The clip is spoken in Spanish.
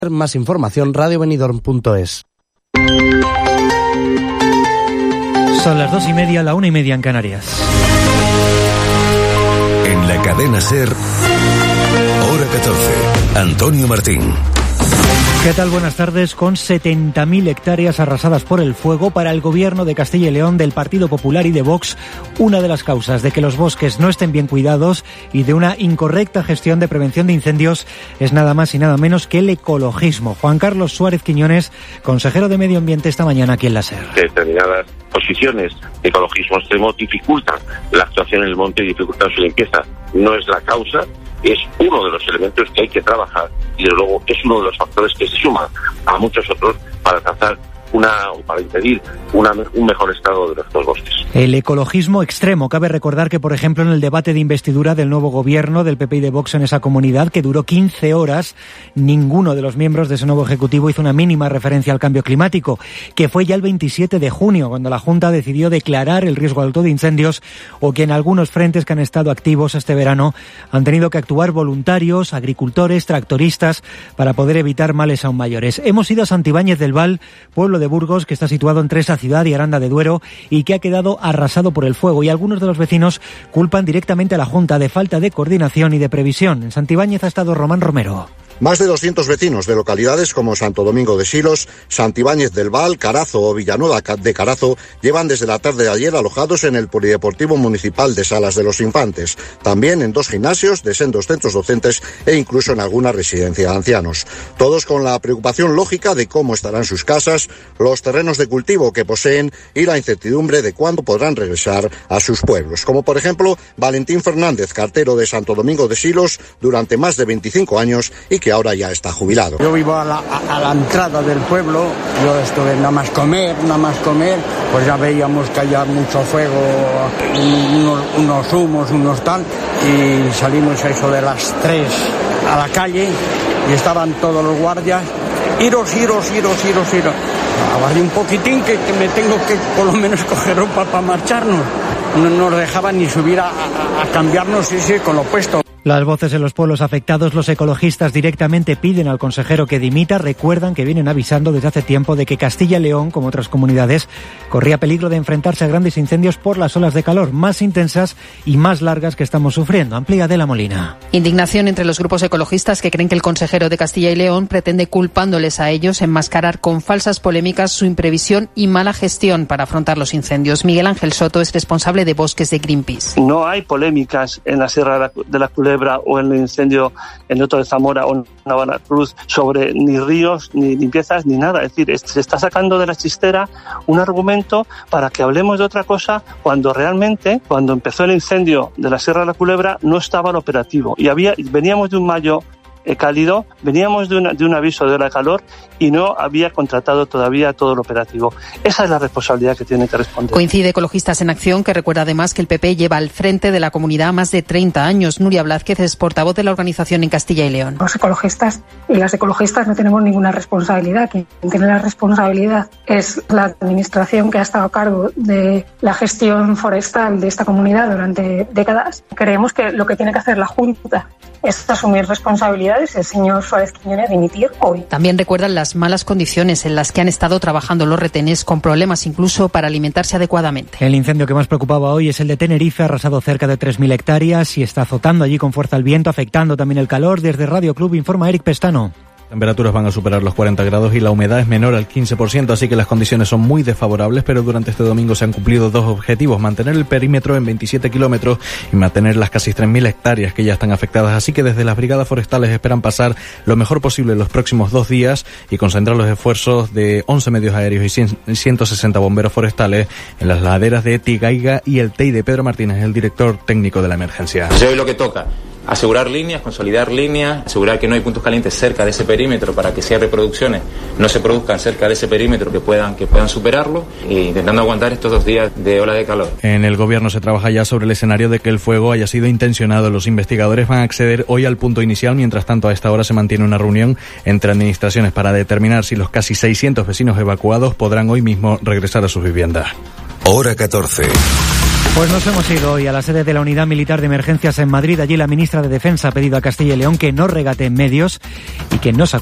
Más información, radiobenidorm.es. Son las 2:30, la 1:30 en Canarias. En la cadena SER, hora 14, Antonio Martín. ¿Qué tal? Buenas tardes. Con 70.000 hectáreas arrasadas por el fuego, para el gobierno de Castilla y León, del Partido Popular y de Vox, una de las causas de que los bosques no estén bien cuidados y de una incorrecta gestión de prevención de incendios es nada más y nada menos que el ecologismo. Juan Carlos Suárez Quiñones, consejero de Medio Ambiente, esta mañana aquí en la SER. Determinadas posiciones de ecologismo extremo dificultan la actuación en el monte y dificultan su limpieza. No es la causa, es uno de los elementos que hay que trabajar y desde luego es uno de los factores que se suman a muchos otros para alcanzar para impedir un mejor estado de nuestros bosques. El ecologismo extremo. Cabe recordar que, por ejemplo, en el debate de investidura del nuevo gobierno del PP y de Vox en esa comunidad, que duró 15 horas, ninguno de los miembros de ese nuevo ejecutivo hizo una mínima referencia al cambio climático, que fue ya el 27 de junio, cuando la Junta decidió declarar el riesgo alto de incendios, o que en algunos frentes que han estado activos este verano han tenido que actuar voluntarios, agricultores, tractoristas, para poder evitar males aún mayores. Hemos ido a Santibáñez del Val, pueblo de Burgos, que está situado entre esa ciudad y Aranda de Duero, y que ha quedado arrasado por el fuego, y algunos de los vecinos culpan directamente a la Junta de falta de coordinación y de previsión. En Santibáñez ha estado Román Romero. Más de 200 vecinos de localidades como Santo Domingo de Silos, Santibáñez del Val, Carazo o Villanueva de Carazo llevan desde la tarde de ayer alojados en el Polideportivo Municipal de Salas de los Infantes, también en 2 gimnasios, de sendos centros docentes e incluso en alguna residencia de ancianos. Todos con la preocupación lógica de cómo estarán sus casas, los terrenos de cultivo que poseen y la incertidumbre de cuándo podrán regresar a sus pueblos. Como por ejemplo Valentín Fernández, cartero de Santo Domingo de Silos durante más de 25 años y que ahora ya está jubilado. Yo vivo a la entrada del pueblo, yo estuve nada más comer, pues ya veíamos que había mucho fuego, unos humos, unos tal, y salimos a eso de las 3 a la calle y estaban todos los guardias, iros. Aguardé un poquitín que me tengo que por lo menos coger ropa para marcharnos. No nos dejaban ni subir a cambiarnos con lo puesto. Las voces en los pueblos afectados, los ecologistas directamente piden al consejero que dimita. Recuerdan que vienen avisando desde hace tiempo de que Castilla y León, como otras comunidades, corría peligro de enfrentarse a grandes incendios por las olas de calor más intensas y más largas que estamos sufriendo. Amplía Adela Molina. Indignación entre los grupos ecologistas que creen que el consejero de Castilla y León pretende, culpándoles a ellos, enmascarar con falsas polémicas su imprevisión y mala gestión para afrontar los incendios. Miguel Ángel Soto es responsable de Bosques de Greenpeace. No hay polémicas en la Sierra de la Culebra o en el incendio en el Otto de Zamora o en Navaracruz sobre ni ríos, ni limpiezas, ni nada. Es decir, se está sacando de la chistera un argumento para que hablemos de otra cosa cuando realmente, cuando empezó el incendio de la Sierra de la Culebra, no estaba el operativo. Y veníamos de un mayo cálido, veníamos de un aviso de ola calor y no había contratado todavía todo el operativo. Esa es la responsabilidad que tiene que responder. Coincide Ecologistas en Acción, que recuerda además que el PP lleva al frente de la comunidad más de 30 años. Nuria Blázquez es portavoz de la organización en Castilla y León. Los ecologistas y las ecologistas no tenemos ninguna responsabilidad. Quien tiene la responsabilidad es la administración que ha estado a cargo de la gestión forestal de esta comunidad durante décadas. Creemos que lo que tiene que hacer la Junta es asumir responsabilidades. El señor Suárez Quiñones dimitir hoy. También recuerdan las malas condiciones en las que han estado trabajando los retenes, con problemas incluso para alimentarse adecuadamente. El incendio que más preocupaba hoy es el de Tenerife, arrasado cerca de 3.000 hectáreas y está azotando allí con fuerza el viento, afectando también el calor. Desde Radio Club informa Eric Pestano. Temperaturas van a superar los 40 grados y la humedad es menor al 15%, así que las condiciones son muy desfavorables, pero durante este domingo se han cumplido 2 objetivos: mantener el perímetro en 27 kilómetros y mantener las casi 3.000 hectáreas que ya están afectadas. Así que desde las brigadas forestales esperan pasar lo mejor posible los próximos 2 días y concentrar los esfuerzos de 11 medios aéreos y 160 bomberos forestales en las laderas de Tigaiga y el Teide. Pedro Martínez, el director técnico de la emergencia. Hoy lo que toca: asegurar líneas, consolidar líneas, asegurar que no hay puntos calientes cerca de ese perímetro para que si hay reproducciones no se produzcan cerca de ese perímetro, que puedan superarlo, e intentando aguantar estos 2 días de ola de calor. En el gobierno se trabaja ya sobre el escenario de que el fuego haya sido intencionado. Los investigadores van a acceder hoy al punto inicial. Mientras tanto, a esta hora se mantiene una reunión entre administraciones para determinar si los casi 600 vecinos evacuados podrán hoy mismo regresar a sus viviendas. Hora 14. Pues nos hemos ido hoy a la sede de la Unidad Militar de Emergencias en Madrid. Allí la ministra de Defensa ha pedido a Castilla y León que no regate medios y que no se